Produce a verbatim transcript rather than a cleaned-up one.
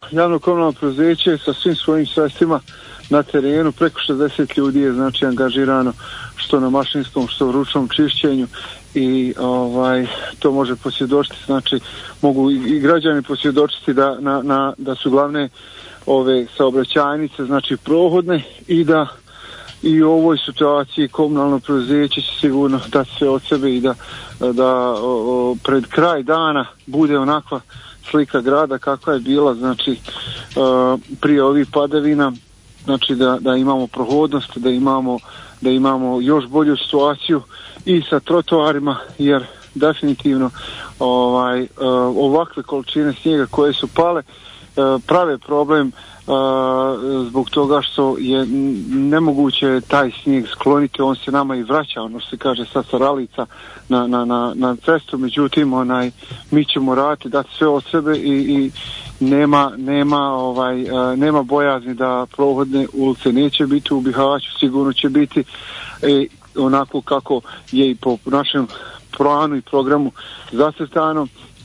javno komunalno preduzeće sa svim svojim sredstvima na terenu, preko šezdeset ljudi je znači angažirano što na mašinskom, što u ručnom čišćenju i ovaj to može posvjedočiti, znači mogu i, i građani posvjedočiti da, na, na, da su glavne ove saobraćajnice znači prohodne i da i u ovoj situaciji komunalno preduzeće će sigurno dati sve od sebe i da, da o, o, pred kraj dana bude onakva slika grada kakva je bila znači uh, prije ovih padavina, znači da, da imamo prohodnost, da imamo da imamo još bolju situaciju i sa trotoarima, jer definitivno ovaj uh, ovakve količine snijega koje su pale uh, prave problem uh, zbog toga što je nemoguće taj snijeg skloniti, on se nama i vraća, ono se kaže sad sa ralica na, na, na, na cestu, međutim onaj mi ćemo raditi, dati sve od sebe i, i nema nema ovaj uh, nema bojazni da prohodne ulice neće biti u Bihaću, sigurno će biti e, onako kako je i po našem planu i programu zacrtano